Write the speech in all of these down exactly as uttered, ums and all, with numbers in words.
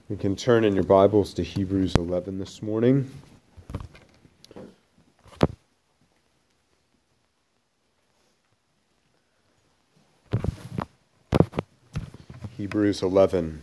You can turn in your Bibles to Hebrews eleven this morning. Hebrews eleven.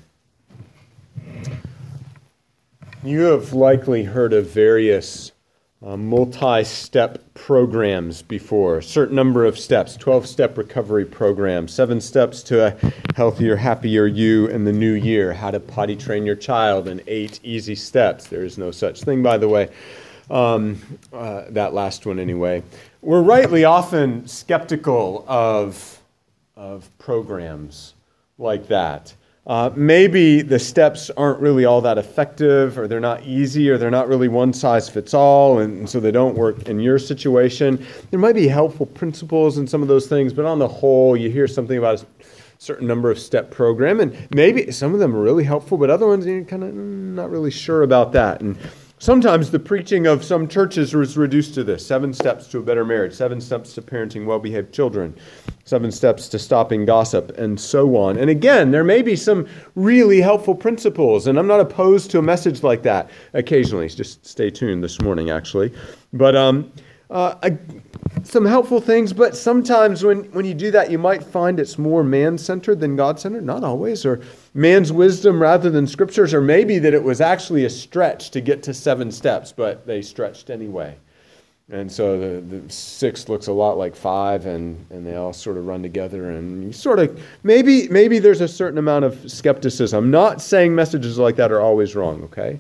You have likely heard of various uh, multi-step programs before. A certain number of steps, twelve-step recovery program, seven steps to a healthier, happier you in the new year, how to potty train your child, and eight easy steps. There is no such thing, by the way. Um, uh, that last one, anyway. We're rightly often skeptical of, of programs like that. Uh, maybe the steps aren't really all that effective, or they're not easy, or they're not really one size fits all, and, and so they don't work in your situation. There might be helpful principles in some of those things, but on the whole, you hear something about a certain number of step program, and maybe some of them are really helpful, but other ones you're kind of not really sure about that. And sometimes the preaching of some churches is reduced to this: seven steps to a better marriage, seven steps to parenting well-behaved children, seven steps to stopping gossip, and so on. And again, there may be some really helpful principles, and I'm not opposed to a message like that occasionally. Just stay tuned this morning, actually. But um, uh, I, some helpful things, but sometimes when, when you do that, you might find it's more man-centered than God-centered. Not always, or man's wisdom rather than Scripture's, or maybe that it was actually a stretch to get to seven steps, but they stretched anyway. And so the, the six looks a lot like five, and, and they all sort of run together. And you sort of, maybe maybe there's a certain amount of skepticism. I'm not saying messages like that are always wrong, okay?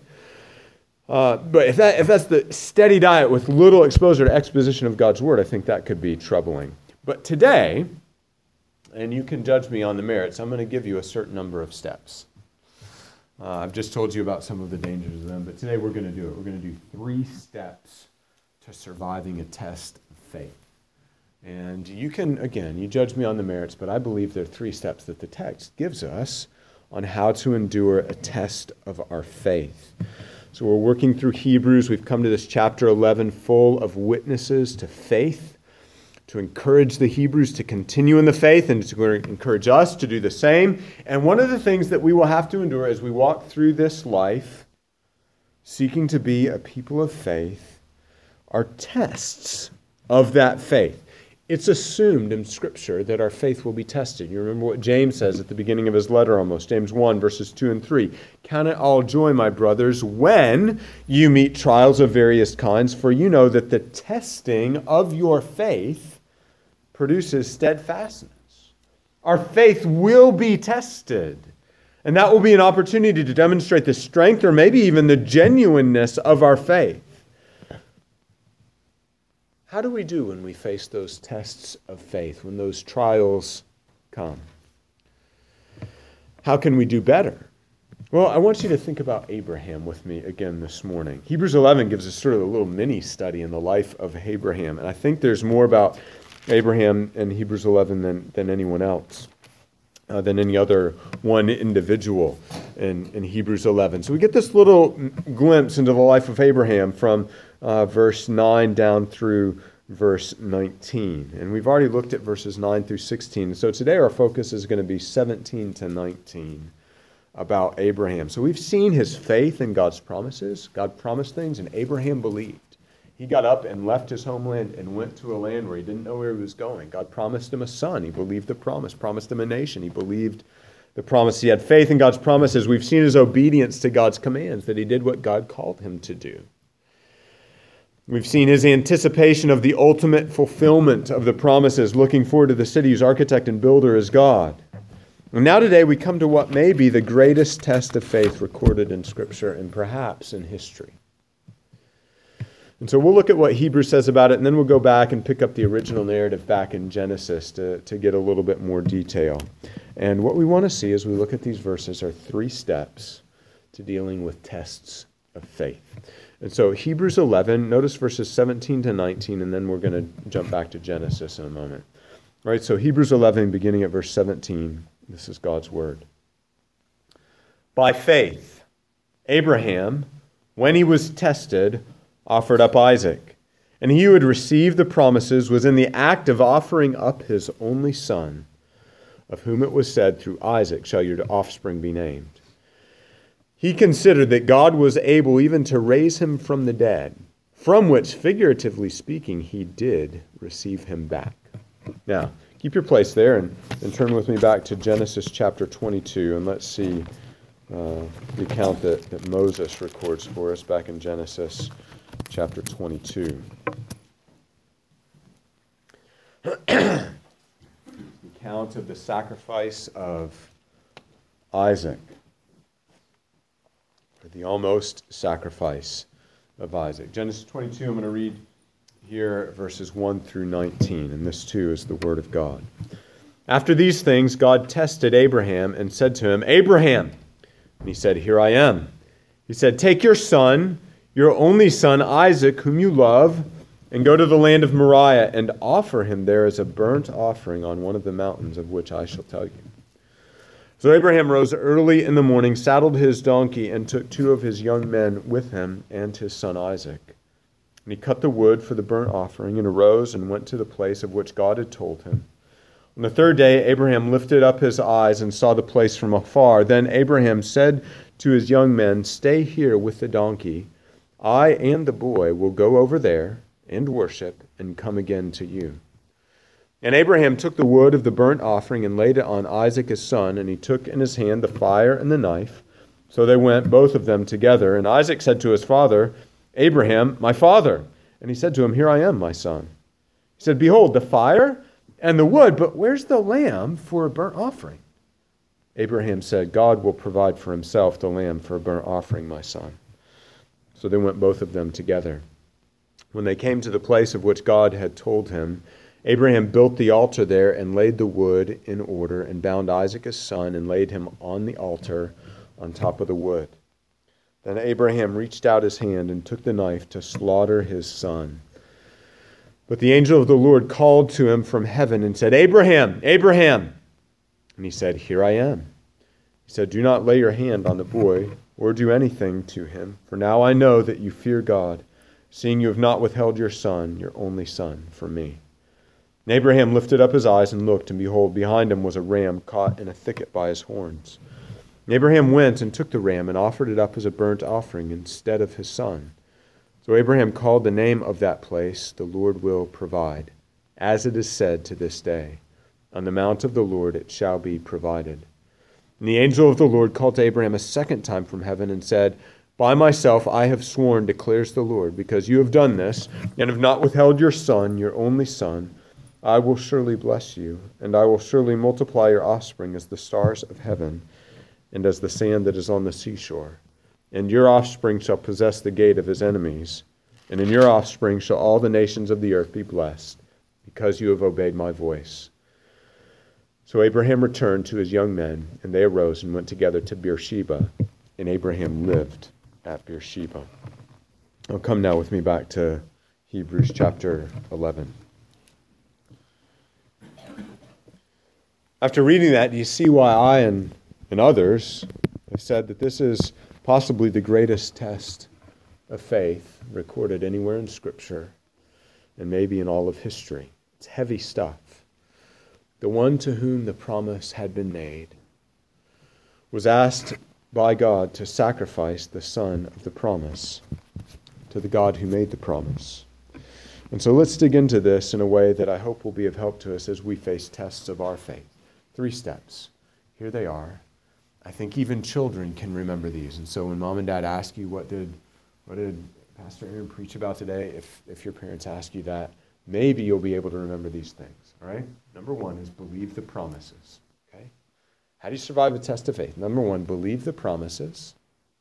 Uh, but if that if that's the steady diet with little exposure to exposition of God's Word, I think that could be troubling. But today, and you can judge me on the merits, I'm going to give you a certain number of steps. Uh, I've just told you about some of the dangers of them, but today we're going to do it. We're going to do three steps to surviving a test of faith. And you can, again, you judge me on the merits, but I believe there are three steps that the text gives us on how to endure a test of our faith. So we're working through Hebrews. We've come to this chapter eleven full of witnesses to faith, to encourage the Hebrews to continue in the faith and to encourage us to do the same. And one of the things that we will have to endure as we walk through this life, seeking to be a people of faith, are tests of that faith. It's assumed in Scripture that our faith will be tested. You remember what James says at the beginning of his letter almost, James one, verses two and three. Count it all joy, my brothers, when you meet trials of various kinds, for you know that the testing of your faith produces steadfastness. Our faith will be tested, and that will be an opportunity to demonstrate the strength or maybe even the genuineness of our faith. How do we do when we face those tests of faith, when those trials come? How can we do better? Well, I want you to think about Abraham with me again this morning. Hebrews eleven gives us sort of a little mini study in the life of Abraham, and I think there's more about Abraham in Hebrews eleven than, than anyone else, uh, than any other one individual in, in Hebrews eleven. So we get this little glimpse into the life of Abraham from Uh, verse nine down through verse nineteen. And we've already looked at verses nine through sixteen. So today our focus is going to be seventeen to nineteen about Abraham. So we've seen his faith in God's promises. God promised things, and Abraham believed. He got up and left his homeland and went to a land where he didn't know where he was going. God promised him a son. He believed the promise. Promised him a nation. He believed the promise. He had faith in God's promises. We've seen his obedience to God's commands, that he did what God called him to do. We've seen his anticipation of the ultimate fulfillment of the promises, looking forward to the city whose architect and builder is God. And now today we come to what may be the greatest test of faith recorded in Scripture and perhaps in history. And so we'll look at what Hebrews says about it, and then we'll go back and pick up the original narrative back in Genesis to, to get a little bit more detail. And what we want to see as we look at these verses are three steps to dealing with tests of faith. And so Hebrews eleven, notice verses seventeen to nineteen, and then we're going to jump back to Genesis in a moment. All right, so Hebrews eleven, beginning at verse seventeen, this is God's word. By faith, Abraham, when he was tested, offered up Isaac. And he who had received the promises was in the act of offering up his only son, of whom it was said, through Isaac shall your offspring be named. he considered that God was able even to raise him from the dead, from which, figuratively speaking, he did receive him back. Now, keep your place there and, and turn with me back to Genesis chapter twenty-two, and let's see uh, the account that, that Moses records for us back in Genesis chapter twenty-two. The account of the sacrifice of Isaac, or the almost sacrifice of Isaac. Genesis twenty-two, I'm going to read here verses one through nineteen, and this too is the word of God. After these things, God tested Abraham and said to him, Abraham! And he said, Here I am. He said, Take your son, your only son Isaac, whom you love, and go to the land of Moriah and offer him there as a burnt offering on one of the mountains of which I shall tell you. So Abraham rose early in the morning, saddled his donkey, and took two of his young men with him and his son Isaac. And he cut the wood for the burnt offering and arose and went to the place of which God had told him. On the third day, Abraham lifted up his eyes and saw the place from afar. Then Abraham said to his young men, Stay here with the donkey. I and the boy will go over there and worship and come again to you. And Abraham took the wood of the burnt offering and laid it on Isaac his son, and he took in his hand the fire and the knife. So they went, both of them together. And Isaac said to his father, Abraham, my father. And he said to him, Here I am, my son. He said, Behold, the fire and the wood, but where's the lamb for a burnt offering? Abraham said, God will provide for himself the lamb for a burnt offering, my son. So they went both of them together. When they came to the place of which God had told him, Abraham built the altar there and laid the wood in order and bound Isaac his son and laid him on the altar on top of the wood. Then Abraham reached out his hand and took the knife to slaughter his son. But the angel of the Lord called to him from heaven and said, Abraham, Abraham! And he said, Here I am. He said, Do not lay your hand on the boy or do anything to him, for now I know that you fear God, seeing you have not withheld your son, your only son, from me. And Abraham lifted up his eyes and looked, and behold, behind him was a ram caught in a thicket by his horns. And Abraham went and took the ram and offered it up as a burnt offering instead of his son. So Abraham called the name of that place, The Lord Will Provide, as it is said to this day, On the mount of the Lord it shall be provided. And the angel of the Lord called to Abraham a second time from heaven and said, By myself I have sworn, declares the Lord, because you have done this, and have not withheld your son, your only son, I will surely bless you, and I will surely multiply your offspring as the stars of heaven, and as the sand that is on the seashore. And your offspring shall possess the gate of his enemies, and in your offspring shall all the nations of the earth be blessed, because you have obeyed my voice. So Abraham returned to his young men, and they arose and went together to Beersheba, and Abraham lived at Beersheba. I'll come now with me back to Hebrews chapter eleven. After reading that, do you see why I and, and others have said that this is possibly the greatest test of faith recorded anywhere in Scripture and maybe in all of history? It's heavy stuff. The one to whom the promise had been made was asked by God to sacrifice the son of the promise to the God who made the promise. And so let's dig into this in a way that I hope will be of help to us as we face tests of our faith. Three steps. Here they are. I think even children can remember these. And so when mom and dad ask you, what did what did Pastor Aaron preach about today? If if your parents ask you that, maybe you'll be able to remember these things. All right? Number one is believe the promises. Okay? How do you survive the test of faith? Number one, believe the promises.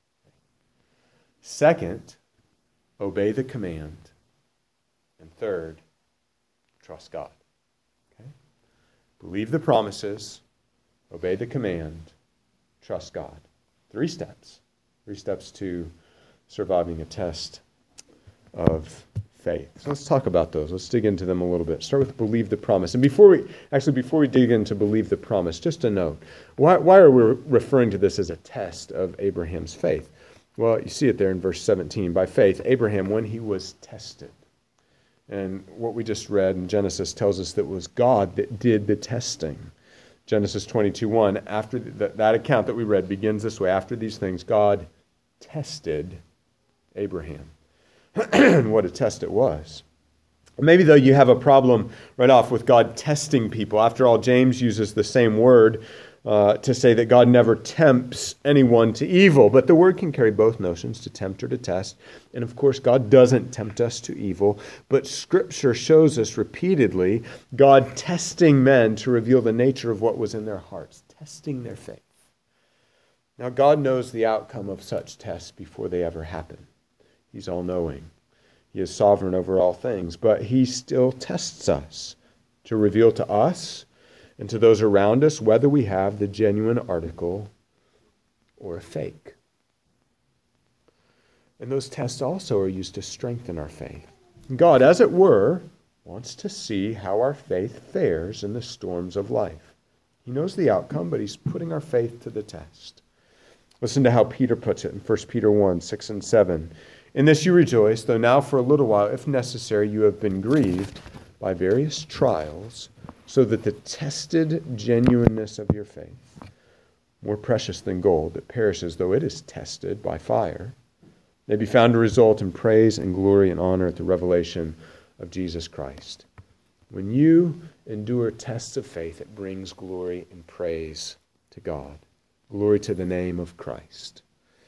Second, obey the command. And third, trust God. Believe the promises, obey the command, trust God. Three steps. Three steps to surviving a test of faith. So let's talk about those. Let's dig into them a little bit. Start with believe the promise. And before we, actually before we dig into believe the promise, just a note. Why, why are we referring to this as a test of Abraham's faith? Well, you see it there in verse seventeen. By faith, Abraham, when he was tested. And what we just read in Genesis tells us that it was God that did the testing. Genesis twenty-two one, after the, that account that we read begins this way. After these things, God tested Abraham. What a test it was. Maybe, though, you have a problem right off with God testing people. After all, James uses the same word uh, to say that God never tempts anyone to evil. But the word can carry both notions, to tempt or to test. And, of course, God doesn't tempt us to evil. But Scripture shows us repeatedly God testing men to reveal the nature of what was in their hearts, testing their faith. Now, God knows the outcome of such tests before they ever happen. He's all-knowing. He is sovereign over all things, but he still tests us to reveal to us and to those around us whether we have the genuine article or a fake. And those tests also are used to strengthen our faith. God, as it were, wants to see how our faith fares in the storms of life. He knows the outcome, but he's putting our faith to the test. Listen to how Peter puts it in First Peter one, six and seven. In this you rejoice, though now for a little while, if necessary, you have been grieved by various trials, so that the tested genuineness of your faith, more precious than gold that perishes though it is tested by fire, may be found to result in praise and glory and honor at the revelation of Jesus Christ. When you endure tests of faith, it brings glory and praise to God. Glory to the name of Christ.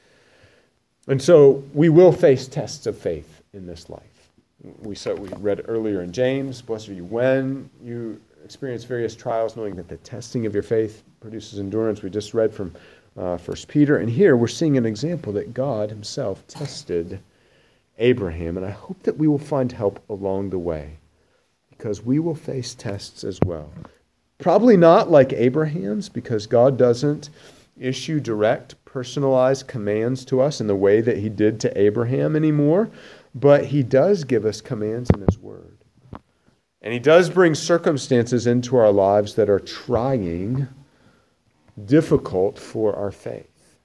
And so we will face tests of faith in this life. We saw, we read earlier in James, blessed are you when you experience various trials, knowing that the testing of your faith produces endurance. We just read from uh, First Peter. And here we're seeing an example that God himself tested Abraham. And I hope that we will find help along the way, because we will face tests as well. Probably not like Abraham's, because God doesn't issue direct, personalized commands to us in the way that he did to Abraham anymore, but he does give us commands in his word. And he does bring circumstances into our lives that are trying, difficult for our faith.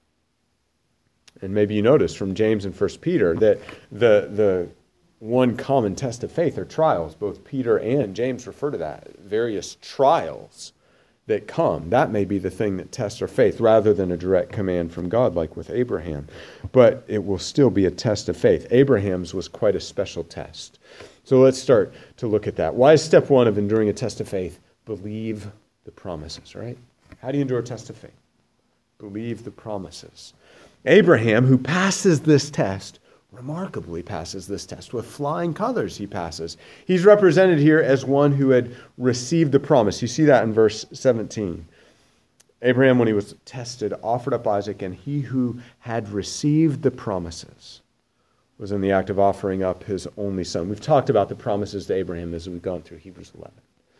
And maybe you notice from James and First Peter that the, the one common test of faith are trials. Both Peter and James refer to that, various trials that come. That may be the thing that tests our faith rather than a direct command from God like with Abraham. But it will still be a test of faith. Abraham's was quite a special test. So let's start to look at that. Why is step one of enduring a test of faith? Believe the promises, right? How do you endure a test of faith? Believe the promises. Abraham, who passes this test, remarkably passes this test. With flying colors he passes. He's represented here as one who had received the promise. You see that in verse seventeen. Abraham, when he was tested, offered up Isaac, and he who had received the promises was in the act of offering up his only son. We've talked about the promises to Abraham as we've gone through Hebrews eleven.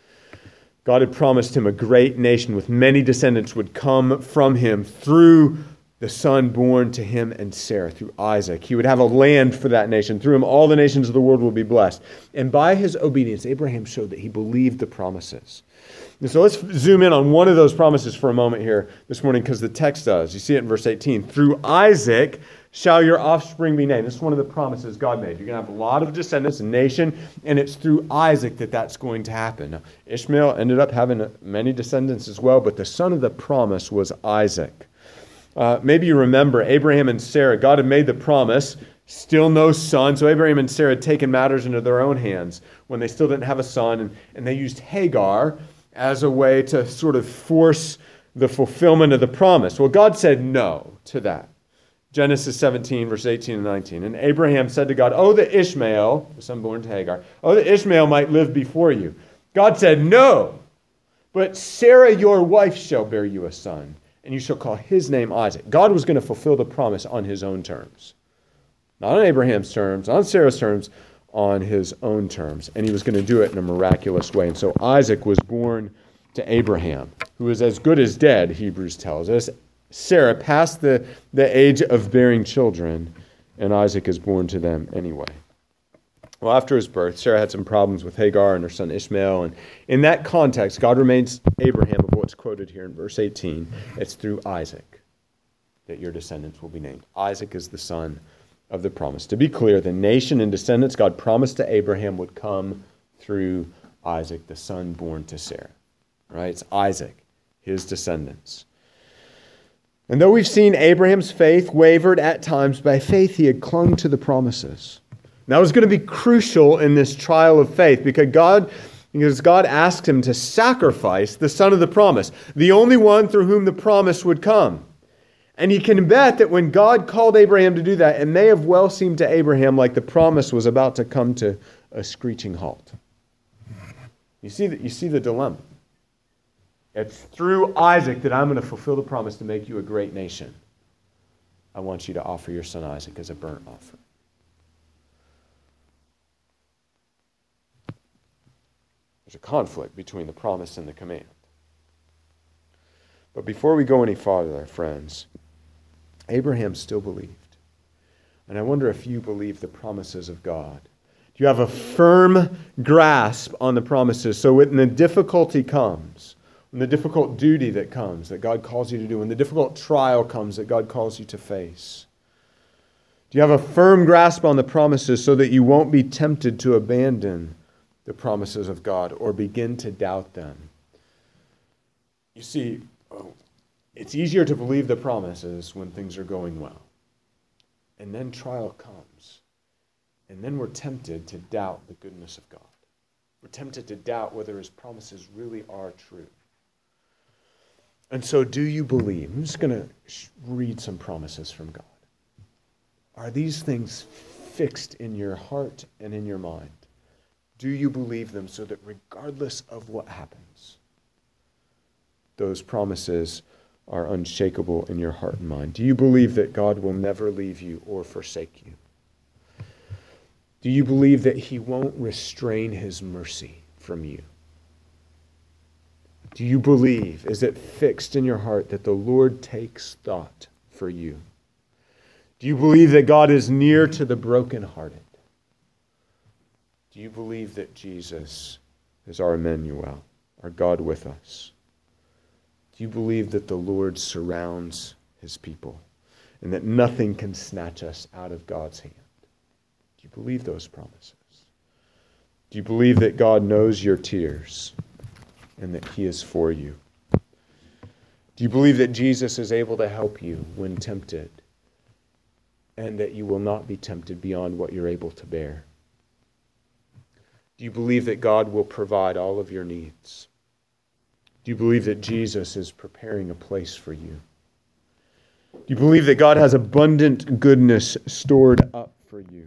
God had promised him a great nation with many descendants would come from him through the son born to him and Sarah, through Isaac. He would have a land for that nation. Through him, all the nations of the world will be blessed. And by his obedience, Abraham showed that he believed the promises. And so let's zoom in on one of those promises for a moment here this morning, because the text does. You see it in verse eighteen. Through Isaac shall your offspring be named. This is one of the promises God made. You're going to have a lot of descendants, a nation, and it's through Isaac that that's going to happen. Now, Ishmael ended up having many descendants as well, but the son of the promise was Isaac. Uh, maybe you remember Abraham and Sarah. God had made the promise, still no son. So Abraham and Sarah had taken matters into their own hands when they still didn't have a son. And, and they used Hagar as a way to sort of force the fulfillment of the promise. Well, God said no to that. Genesis seventeen, verse eighteen and nineteen. And Abraham said to God, oh, that Ishmael, the son born to Hagar, oh, that Ishmael might live before you. God said, no, but Sarah, your wife, shall bear you a son, and you shall call his name Isaac. God was going to fulfill the promise on his own terms. Not on Abraham's terms, not on Sarah's terms, on his own terms. And he was going to do it in a miraculous way. And so Isaac was born to Abraham, who is as good as dead, Hebrews tells us. Sarah passed the, the age of bearing children, and Isaac is born to them anyway. Well, after his birth, Sarah had some problems with Hagar and her son Ishmael. And in that context, God reminds Abraham of what's quoted here in verse eighteen. It's through Isaac that your descendants will be named. Isaac is the son of the promise. To be clear, the nation and descendants God promised to Abraham would come through Isaac, the son born to Sarah. Right? It's Isaac. his descendants. And though we've seen Abraham's faith wavered at times, by faith he had clung to the promises. And that was going to be crucial in this trial of faith because God, because God asked him to sacrifice the son of the promise, the only one through whom the promise would come. And he can bet that when God called Abraham to do that, it may have well seemed to Abraham like the promise was about to come to a screeching halt. You see the, you see the dilemma. It's through Isaac that I'm going to fulfill the promise to make you a great nation. I want you to offer your son Isaac as a burnt offering. There's a conflict between the promise and the command. But before we go any farther, friends, Abraham still believed. And I wonder if you believe the promises of God. Do you have a firm grasp on the promises? So when the difficulty comes, when the difficult duty that comes, that God calls you to do, when the difficult trial comes that God calls you to face, do you have a firm grasp on the promises so that you won't be tempted to abandon the promises of God or begin to doubt them? You see, oh, it's easier to believe the promises when things are going well. And then trial comes. And then we're tempted to doubt the goodness of God. We're tempted to doubt whether his promises really are true. And so do you believe? I'm just going to read some promises from God. Are these things fixed in your heart and in your mind? Do you believe them so that regardless of what happens, those promises are unshakable in your heart and mind? Do you believe that God will never leave you or forsake you? Do you believe that he won't restrain his mercy from you? Do you believe, is it fixed in your heart that the Lord takes thought for you? Do you believe that God is near to the brokenhearted? Do you believe that Jesus is our Emmanuel, our God with us? Do you believe that the Lord surrounds his people and that nothing can snatch us out of God's hand? Do you believe those promises? Do you believe that God knows your tears and that he is for you? Do you believe that Jesus is able to help you when tempted and that you will not be tempted beyond what you're able to bear? Do you believe that God will provide all of your needs? Do you believe that Jesus is preparing a place for you? Do you believe that God has abundant goodness stored up for you?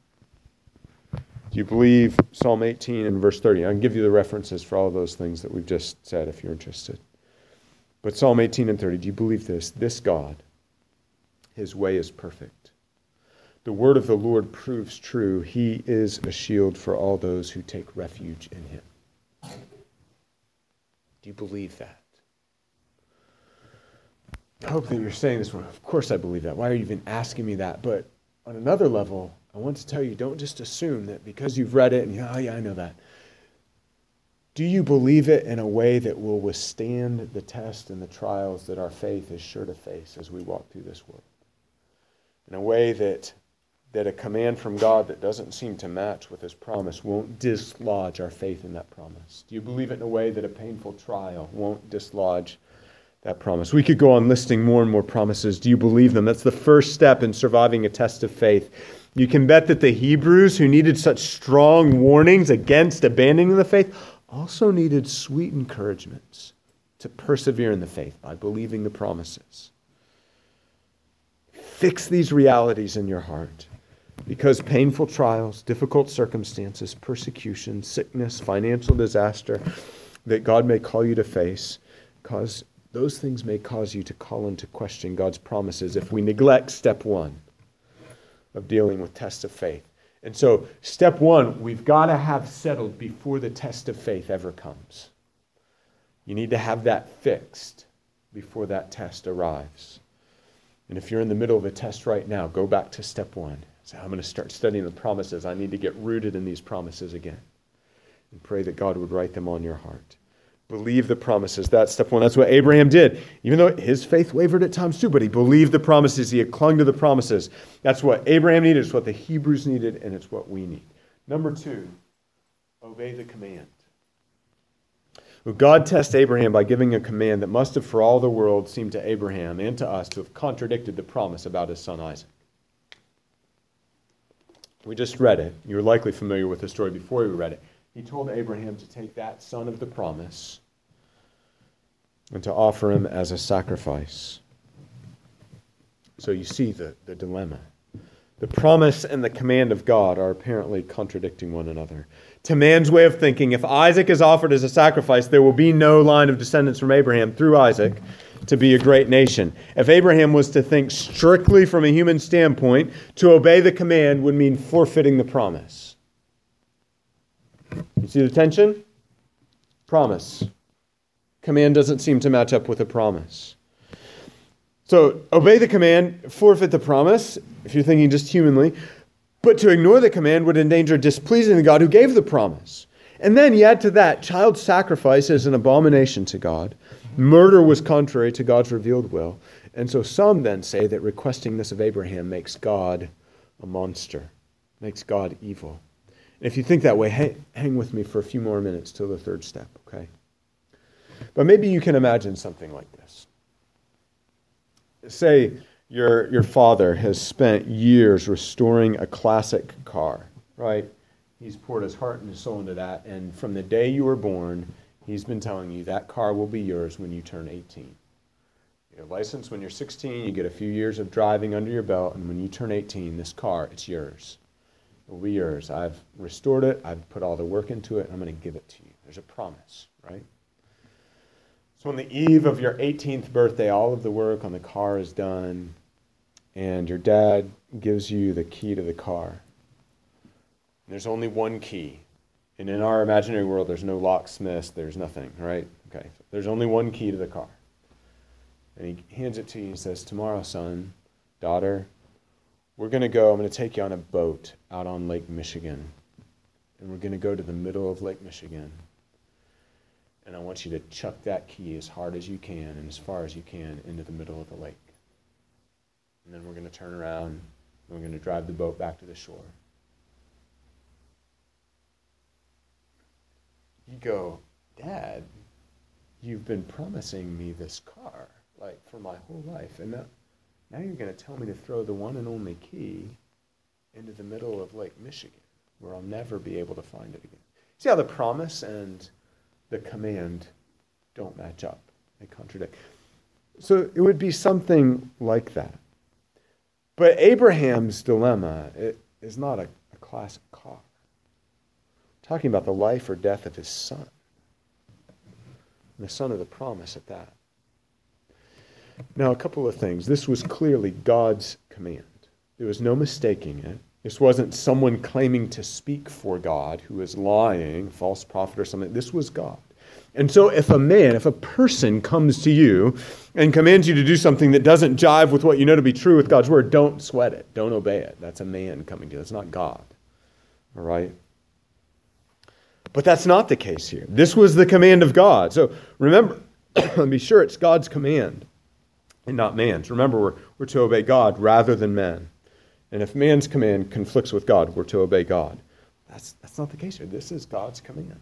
Do you believe Psalm eighteen and verse thirty? I can give you the references for all of those things that we've just said if you're interested. But Psalm eighteen and thirty, do you believe this? This God, his way is perfect. The word of the Lord proves true. He is a shield for all those who take refuge in him. Do you believe that? I hope that you're saying this one. Of course I believe that. Why are you even asking me that? But on another level, I want to tell you, don't just assume that because you've read it and, oh yeah, I know that. Do you believe it in a way that will withstand the test and the trials that our faith is sure to face as we walk through this world? In a way that, that a command from God that doesn't seem to match with his promise won't dislodge our faith in that promise? Do you believe it in a way that a painful trial won't dislodge that promise? We could go on listing more and more promises. Do you believe them? That's the first step in surviving a test of faith. You can bet that the Hebrews, who needed such strong warnings against abandoning the faith, also needed sweet encouragements to persevere in the faith by believing the promises. Fix these realities in your heart, because painful trials, difficult circumstances, persecution, sickness, financial disaster that God may call you to face, cause those things may cause you to call into question God's promises if we neglect step one of dealing with tests of faith. And so step one, we've got to have settled before the test of faith ever comes. You need to have that fixed before that test arrives. And if you're in the middle of a test right now, go back to step one. Say, I'm going to start studying the promises. I need to get rooted in these promises again. And pray that God would write them on your heart. Believe the promises. That's step one. That's what Abraham did. Even though his faith wavered at times too, but he believed the promises. He had clung to the promises. That's what Abraham needed. It's what the Hebrews needed, and it's what we need. Number two, obey the command. Well, God tests Abraham by giving a command that must have for all the world seemed to Abraham and to us to have contradicted the promise about his son Isaac. We just read it. You were likely familiar with the story before we read it. He told Abraham to take that son of the promise and to offer him as a sacrifice. So you see the, the dilemma. The promise and the command of God are apparently contradicting one another. To man's way of thinking, if Isaac is offered as a sacrifice, there will be no line of descendants from Abraham through Isaac to be a great nation. If Abraham was to think strictly from a human standpoint, to obey the command would mean forfeiting the promise. You see the tension? Promise. Command doesn't seem to match up with a promise. So, obey the command, forfeit the promise, if you're thinking just humanly. But to ignore the command would endanger displeasing the God who gave the promise. And then you add to that, child sacrifice is an abomination to God. Murder was contrary to God's revealed will. And so some then say that requesting this of Abraham makes God a monster, makes God evil. And if you think that way, hang, hang with me for a few more minutes till the third step, okay? But maybe you can imagine something like this. Say your, your father has spent years restoring a classic car, right? He's poured his heart and his soul into that, and from the day you were born, he's been telling you that car will be yours when you turn eighteen. You get a license when you're sixteen, you get a few years of driving under your belt, and when you turn eighteen, this car, it's yours. It will be yours. I've restored it, I've put all the work into it, I'm going to give it to you. There's a promise, right? So on the eve of your eighteenth birthday, all of the work on the car is done, and your dad gives you the key to the car. There's only one key. And in our imaginary world, there's no locksmiths, there's nothing, right? Okay, there's only one key to the car. And he hands it to you and says, tomorrow, son, daughter, we're going to go, I'm going to take you on a boat out on Lake Michigan. And we're going to go to the middle of Lake Michigan. And I want you to chuck that key as hard as you can and as far as you can into the middle of the lake. And then we're going to turn around and we're going to drive the boat back to the shore. You go, Dad, you've been promising me this car, like, for my whole life. And now, now you're going to tell me to throw the one and only key into the middle of Lake Michigan, where I'll never be able to find it again. See how the promise and the command don't match up. They contradict. So it would be something like that. But Abraham's dilemma is not a, a classic car. Talking about the life or death of his son. And the son of the promise at that. Now, a couple of things. This was clearly God's command. There was no mistaking it. This wasn't someone claiming to speak for God who is lying, false prophet or something. This was God. And so if a man, if a person comes to you and commands you to do something that doesn't jive with what you know to be true with God's word, don't sweat it. Don't obey it. That's a man coming to you. That's not God. All right? But that's not the case here. This was the command of God. So remember, be sure it's God's command and not man's. Remember, we're, we're to obey God rather than men. And if man's command conflicts with God, we're to obey God. That's, that's not the case here. This is God's command.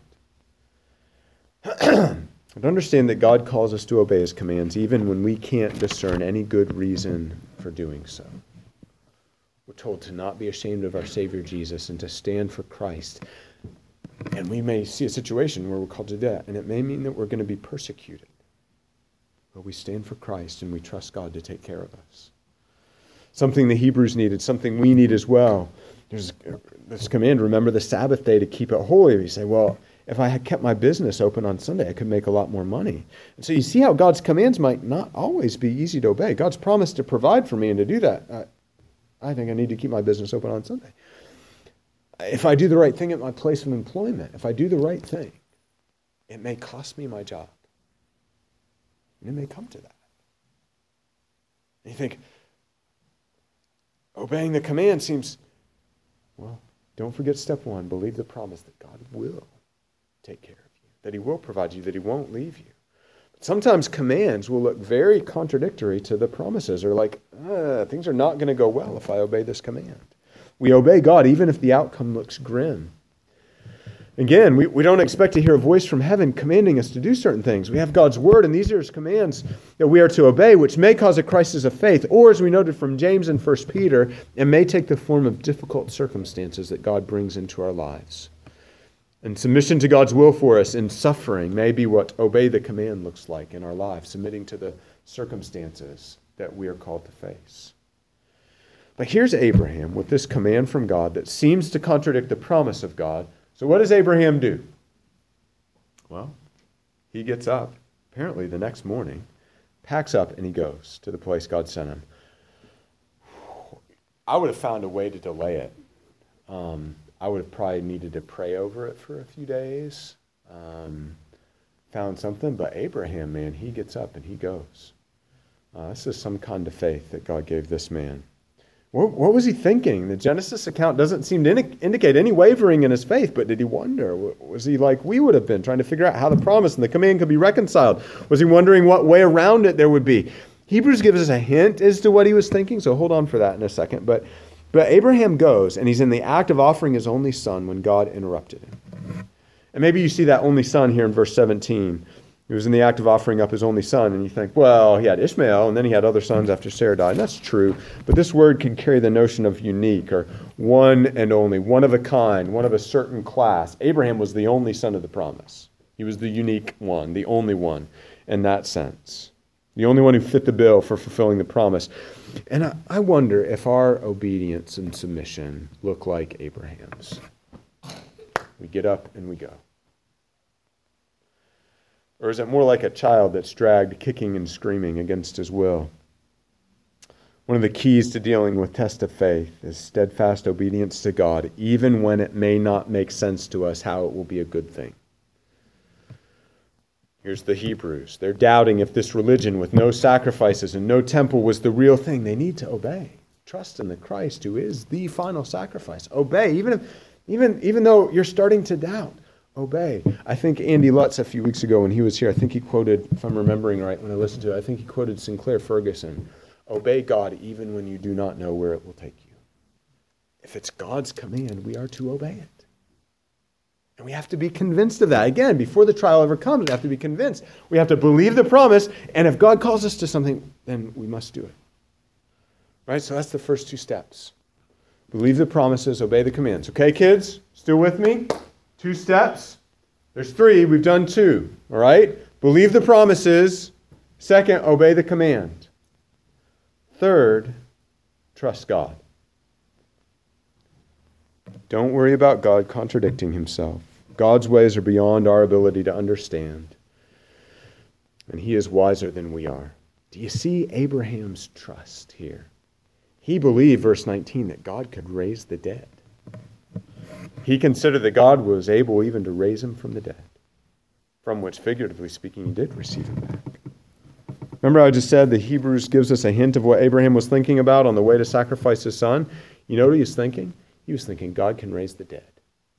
And understand that God calls us to obey his commands even when we can't discern any good reason for doing so. We're told to not be ashamed of our Savior Jesus and to stand for Christ. And we may see a situation where we're called to do that, and it may mean that we're going to be persecuted. But we stand for Christ and we trust God to take care of us. Something the Hebrews needed, something we need as well. There's this command, remember the Sabbath day to keep it holy. You say, well, if I had kept my business open on Sunday, I could make a lot more money. And so you see how God's commands might not always be easy to obey. God's promised to provide for me, and to do that, I, I think I need to keep my business open on Sunday. If I do the right thing at my place of employment, if I do the right thing, it may cost me my job. And it may come to that. And you think, obeying the command seems, well, don't forget step one, believe the promise that God will take care of you, that he will provide you, that he won't leave you. But sometimes commands will look very contradictory to the promises, or like, ah, things are not going to go well if I obey this command. We obey God even if the outcome looks grim. Again, we, we don't expect to hear a voice from heaven commanding us to do certain things. We have God's word, and these are his commands that we are to obey, which may cause a crisis of faith, or as we noted from James and First Peter, it may take the form of difficult circumstances that God brings into our lives. And submission to God's will for us in suffering may be what obey the command looks like in our lives, submitting to the circumstances that we are called to face. But here's Abraham with this command from God that seems to contradict the promise of God. So what does Abraham do? Well, he gets up, apparently the next morning, packs up, and he goes to the place God sent him. I would have found a way to delay it. Um, I would have probably needed to pray over it for a few days, um, found something, but Abraham, man, he gets up and he goes. Uh, this is some kind of faith that God gave this man. What, what was he thinking? The Genesis account doesn't seem to indi- indicate any wavering in his faith, but did he wonder? Was he like we would have been, trying to figure out how the promise and the command could be reconciled? Was he wondering what way around it there would be? Hebrews gives us a hint as to what he was thinking, so hold on for that in a second. But, but Abraham goes, and he's in the act of offering his only son when God interrupted him. And maybe you see that only son here in verse seventeen. He was in the act of offering up his only son, and you think, well, he had Ishmael, and then he had other sons after Sarah died. And that's true, but this word can carry the notion of unique, or one and only, one of a kind, one of a certain class. Abraham was the only son of the promise. He was the unique one, the only one in that sense. The only one who fit the bill for fulfilling the promise. And I, I wonder if our obedience and submission look like Abraham's. We get up and we go. Or is it more like a child that's dragged kicking and screaming against his will? One of the keys to dealing with test of faith is steadfast obedience to God, even when it may not make sense to us how it will be a good thing. Here's the Hebrews. They're doubting if this religion with no sacrifices and no temple was the real thing. They need to obey. Trust in the Christ who is the final sacrifice. Obey, even if, even, even though you're starting to doubt. Obey. I think Andy Lutz a few weeks ago when he was here, I think he quoted, if I'm remembering right when I listened to it, I think he quoted Sinclair Ferguson. Obey God even when you do not know where it will take you. If it's God's command, we are to obey it. And we have to be convinced of that. Again, before the trial ever comes, we have to be convinced. We have to believe the promise, and if God calls us to something, then we must do it. Right? So that's the first two steps. Believe the promises, obey the commands. Okay, kids? Still with me? Two steps. There's three. We've done two. All right? Believe the promises. Second, obey the command. Third, trust God. Don't worry about God contradicting himself. God's ways are beyond our ability to understand. And he is wiser than we are. Do you see Abraham's trust here? He believed, verse nineteen, that God could raise the dead. He considered that God was able even to raise him from the dead, from which, figuratively speaking, he did receive him back. Remember I just said the Hebrews gives us a hint of what Abraham was thinking about on the way to sacrifice his son? You know what he was thinking? He was thinking God can raise the dead.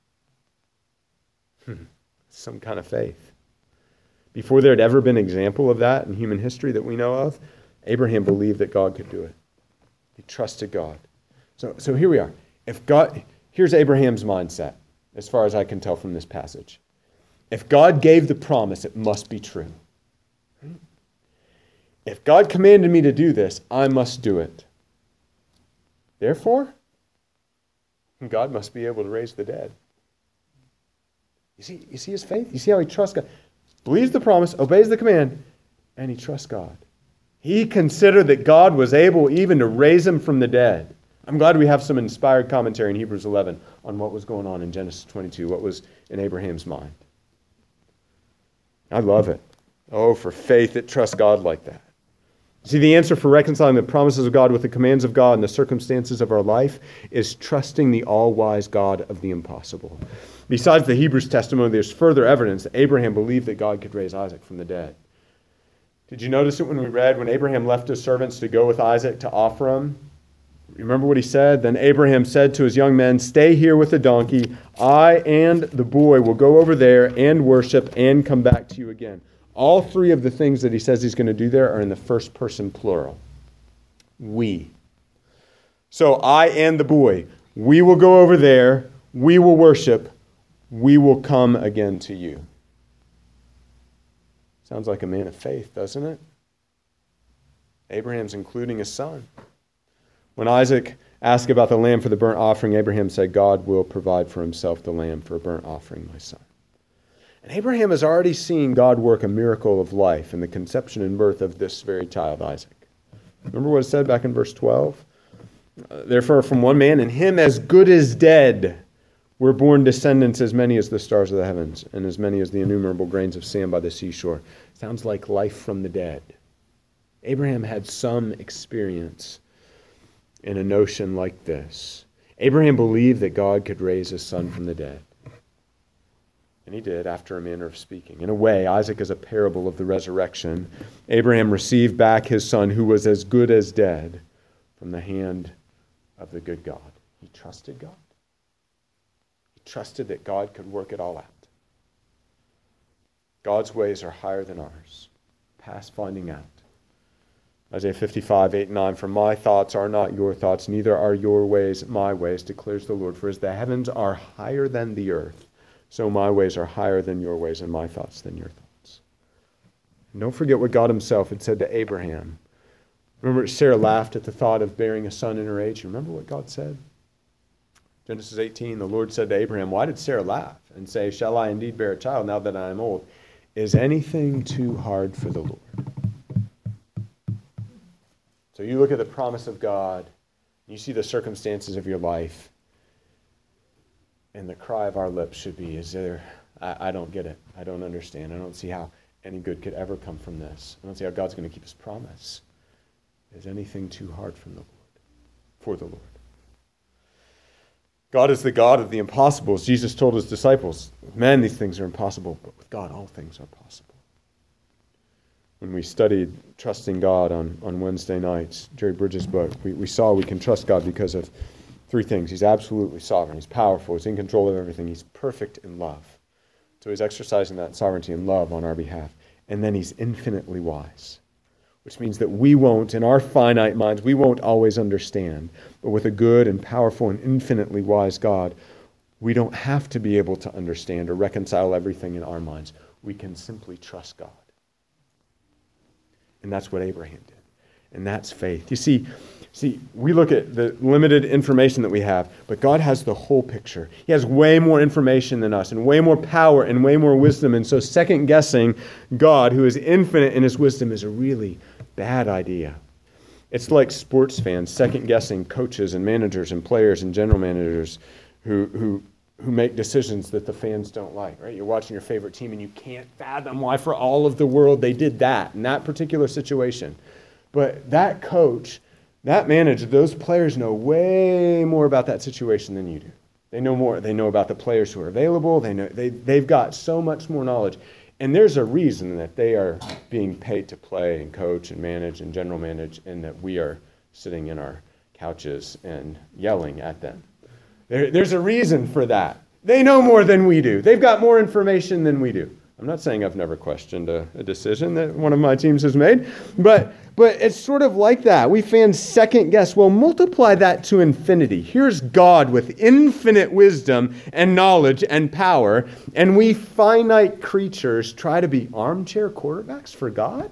Hmm. Some kind of faith. Before there had ever been an example of that in human history that we know of, Abraham believed that God could do it. He trusted God. So, so here we are. If God... Here's Abraham's mindset, as far as I can tell from this passage. If God gave the promise, it must be true. If God commanded me to do this, I must do it. Therefore, God must be able to raise the dead. You see, you see his faith? You see how he trusts God? Believes the promise, obeys the command, and he trusts God. He considered that God was able even to raise him from the dead. I'm glad we have some inspired commentary in Hebrews eleven on what was going on in Genesis twenty-two, what was in Abraham's mind. I love it. Oh, for faith that trusts God like that. See, the answer for reconciling the promises of God with the commands of God and the circumstances of our life is trusting the all-wise God of the impossible. Besides the Hebrews testimony, there's further evidence that Abraham believed that God could raise Isaac from the dead. Did you notice it when we read when Abraham left his servants to go with Isaac to offer him? Remember what he said? Then Abraham said to his young men, "Stay here with the donkey. I and the boy will go over there and worship and come back to you again." All three of the things that he says he's going to do there are in the first person plural. We. So I and the boy, we will go over there, we will worship, we will come again to you. Sounds like a man of faith, doesn't it? Abraham's including his son. When Isaac asked about the lamb for the burnt offering, Abraham said, God will provide for himself the lamb for a burnt offering, my son. And Abraham has already seen God work a miracle of life in the conception and birth of this very child, Isaac. Remember what it said back in verse twelve? Uh, Therefore, from one man, and him as good as dead, were born descendants as many as the stars of the heavens, and as many as the innumerable grains of sand by the seashore. Sounds like life from the dead. Abraham had some experience in a notion like this. Abraham believed that God could raise his son from the dead. And he did, after a manner of speaking. In a way, Isaac is a parable of the resurrection. Abraham received back his son, who was as good as dead, from the hand of the good God. He trusted God. He trusted that God could work it all out. God's ways are higher than ours, past finding out. Isaiah fifty-five, eight and nine, for my thoughts are not your thoughts, neither are your ways my ways, declares the Lord. For as the heavens are higher than the earth, so my ways are higher than your ways, and my thoughts than your thoughts. And don't forget what God himself had said to Abraham. Remember, Sarah laughed at the thought of bearing a son in her age. Remember what God said? Genesis eighteen, the Lord said to Abraham, why did Sarah laugh and say, shall I indeed bear a child now that I am old? Is anything too hard for the Lord? So you look at the promise of God, you see the circumstances of your life, and the cry of our lips should be, is there, I, I don't get it. I don't understand. I don't see how any good could ever come from this. I don't see how God's going to keep his promise. Is anything too hard from the Lord, for the Lord? God is the God of the impossibles. Jesus told his disciples, with men these things are impossible, but with God all things are possible. When we studied Trusting God on, on Wednesday nights, Jerry Bridges' book, we, we saw we can trust God because of three things. He's absolutely sovereign. He's powerful. He's in control of everything. He's perfect in love. So he's exercising that sovereignty and love on our behalf. And then he's infinitely wise, which means that we won't, in our finite minds, we won't always understand. But with a good and powerful and infinitely wise God, we don't have to be able to understand or reconcile everything in our minds. We can simply trust God. And that's what Abraham did. And that's faith. You see, see, we look at the limited information that we have, but God has the whole picture. He has way more information than us, and way more power, and way more wisdom. And so second-guessing God, who is infinite in his wisdom, is a really bad idea. It's like sports fans second-guessing coaches and managers and players and general managers who who who make decisions that the fans don't like, right? You're watching your favorite team and you can't fathom why for all of the world they did that in that particular situation. But that coach, that manager, those players know way more about that situation than you do. They know more. They know about the players who are available. They know they they've got so much more knowledge. And there's a reason that they are being paid to play and coach and manage and general manage, and that we are sitting in our couches and yelling at them. There, there's a reason for that. They know more than we do. They've got more information than we do. I'm not saying I've never questioned a, a decision that one of my teams has made, but but it's sort of like that. We fans second guess. Well, multiply that to infinity. Here's God with infinite wisdom and knowledge and power, and we finite creatures try to be armchair quarterbacks for God?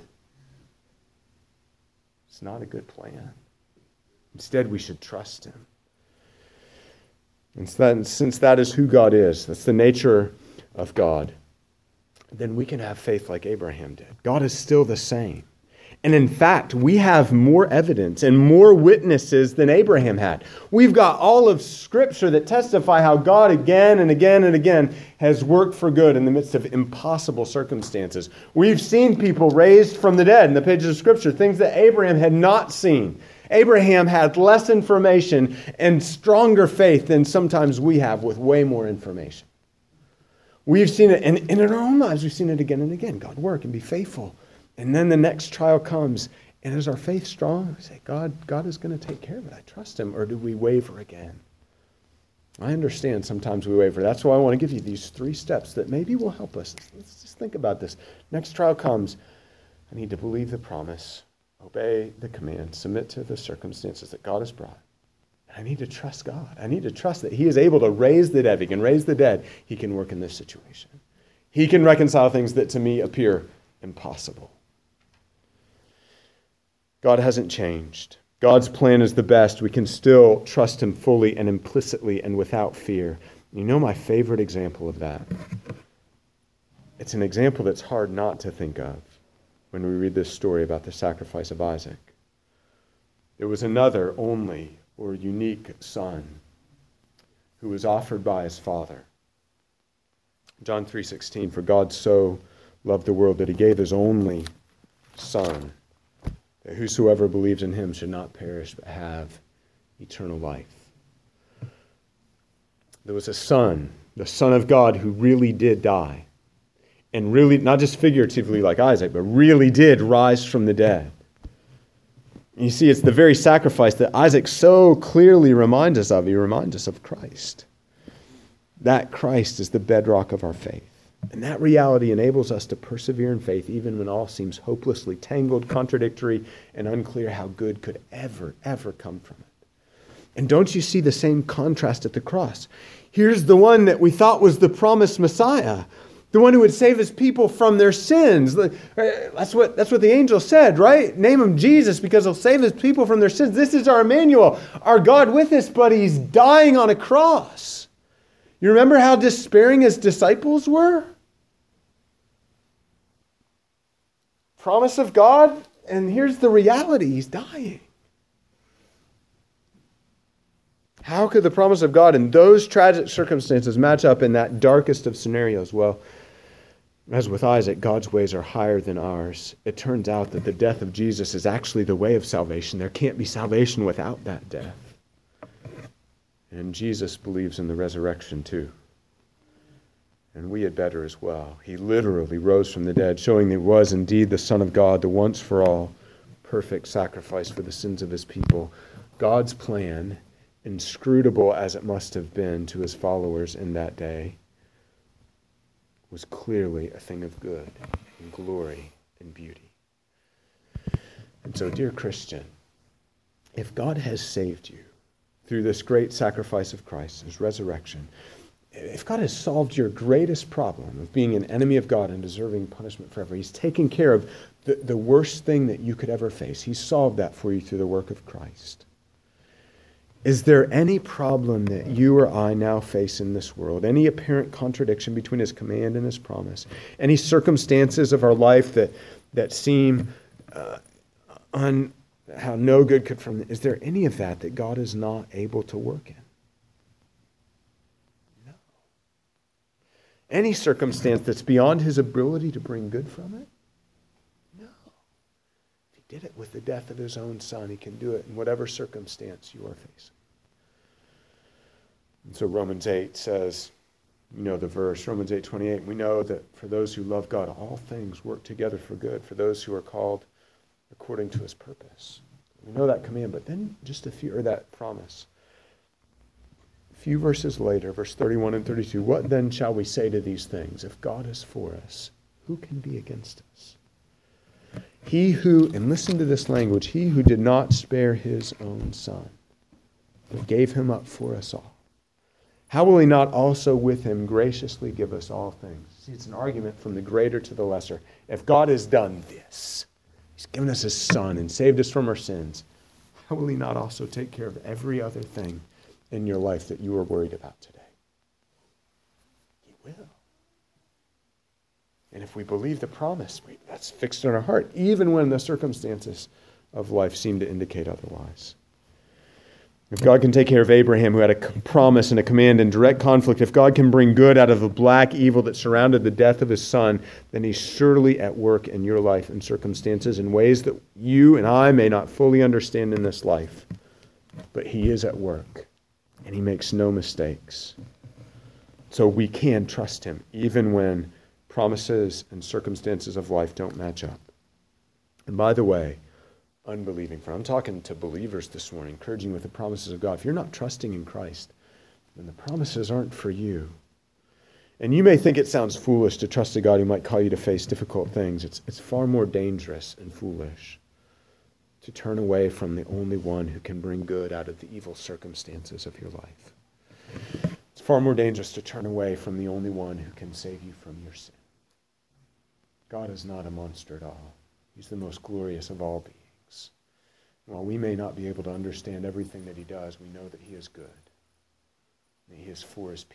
It's not a good plan. Instead, we should trust him. And that, since that is who God is, that's the nature of God, then we can have faith like Abraham did. God is still the same. And in fact, we have more evidence and more witnesses than Abraham had. We've got all of Scripture that testify how God again and again and again has worked for good in the midst of impossible circumstances. We've seen people raised from the dead in the pages of Scripture, things that Abraham had not seen. Abraham had less information and stronger faith than sometimes we have with way more information. We've seen it, and, and in our own lives, we've seen it again and again. God work and be faithful. And then the next trial comes, and is our faith strong? We say, God, God is going to take care of it. I trust him. Or do we waver again? I understand sometimes we waver. That's why I want to give you these three steps that maybe will help us. Let's just think about this. Next trial comes. I need to believe the promise, obey the command, submit to the circumstances that God has brought, I need to trust God. I need to trust that he is able to raise the dead. If he can raise the dead, he can work in this situation. He can reconcile things that to me appear impossible. God hasn't changed. God's plan is the best. We can still trust him fully and implicitly and without fear. You know my favorite example of that? It's an example that's hard not to think of when we read this story about the sacrifice of Isaac. There was another only or unique son who was offered by his father. John three sixteen, for God so loved the world that he gave his only son, that whosoever believes in him should not perish but have eternal life. There was a son, the Son of God, who really did die. And really, not just figuratively like Isaac, but really did rise from the dead. You see, it's the very sacrifice that Isaac so clearly reminds us of. He reminds us of Christ. That Christ is the bedrock of our faith. And that reality enables us to persevere in faith even when all seems hopelessly tangled, contradictory, and unclear how good could ever, ever come from it. And don't you see the same contrast at the cross? Here's the one that we thought was the promised Messiah, the one who would save his people from their sins. That's what, that's what the angel said, right? Name him Jesus because he'll save his people from their sins. This is our Emmanuel, our God with us, but he's dying on a cross. You remember how despairing his disciples were? Promise of God, and here's the reality. He's dying. How could the promise of God in those tragic circumstances match up in that darkest of scenarios? Well, as with Isaac, God's ways are higher than ours. It turns out that the death of Jesus is actually the way of salvation. There can't be salvation without that death. And Jesus believes in the resurrection too. And we had better as well. He literally rose from the dead, showing that he was indeed the Son of God, the once for all perfect sacrifice for the sins of his people. God's plan, inscrutable as it must have been to his followers in that day, was clearly a thing of good and glory and beauty. And so, dear Christian, if God has saved you through this great sacrifice of Christ, his resurrection, if God has solved your greatest problem of being an enemy of God and deserving punishment forever, he's taken care of the, the worst thing that you could ever face. He's solved that for you through the work of Christ. Is there any problem that you or I now face in this world, any apparent contradiction between his command and his promise, any circumstances of our life that, that seem uh, un, how no good could from, is there any of that that God is not able to work in? No. Any circumstance that's beyond his ability to bring good from it? No. If he did it with the death of his own son, he can do it in whatever circumstance you are facing. And so Romans eight says, you know the verse, Romans eight twenty-eight, we know that for those who love God, all things work together for good, for those who are called according to his purpose. We know that command, but then just a few, or that promise. A few verses later, verse thirty-one and thirty-two, what then shall we say to these things? If God is for us, who can be against us? He who, and listen to this language, he who did not spare his own son, but gave him up for us all, how will he not also with him graciously give us all things? See, it's an argument from the greater to the lesser. If God has done this, he's given us his son and saved us from our sins, how will he not also take care of every other thing in your life that you are worried about today? He will. And if we believe the promise, that's fixed in our heart, even when the circumstances of life seem to indicate otherwise. If God can take care of Abraham, who had a promise and a command in direct conflict, if God can bring good out of the black evil that surrounded the death of his son, then he's surely at work in your life and circumstances in ways that you and I may not fully understand in this life. But he is at work, and he makes no mistakes. So we can trust him, even when promises and circumstances of life don't match up. And by the way, unbelieving friend, I'm talking to believers this morning, encouraging with the promises of God. If you're not trusting in Christ, then the promises aren't for you. And you may think it sounds foolish to trust a God who might call you to face difficult things. It's, it's far more dangerous and foolish. to turn away from the only one who can bring good out of the evil circumstances of your life. It's far more dangerous to turn away from the only one who can save you from your sin. God is not a monster at all. He's the most glorious of all beings. While we may not be able to understand everything that he does, we know that he is good. And he is for his people.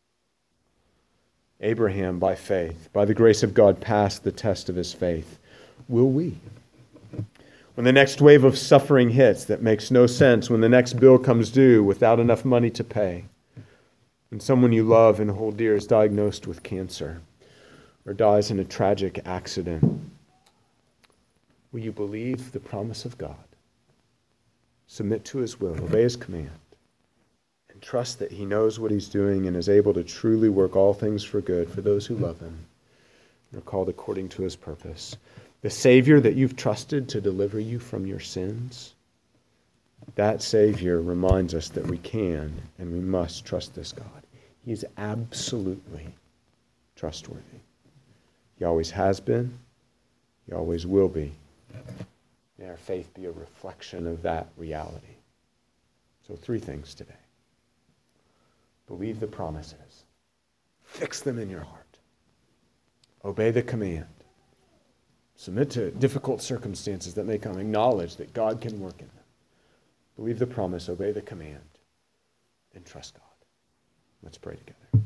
Abraham, by faith, by the grace of God, passed the test of his faith. Will we? When the next wave of suffering hits that makes no sense, when the next bill comes due without enough money to pay, when someone you love and hold dear is diagnosed with cancer or dies in a tragic accident, will you believe the promise of God? Submit to his will, obey his command, and trust that he knows what he's doing and is able to truly work all things for good for those who love him and are called according to his purpose. The Savior that you've trusted to deliver you from your sins, that Savior reminds us that we can and we must trust this God. He is absolutely trustworthy. He always has been. He always will be. May our faith be a reflection of that reality. So three things today. Believe the promises. Fix them in your heart. Obey the command. Submit to difficult circumstances that may come. Acknowledge that God can work in them. Believe the promise, obey the command, and trust God. Let's pray together.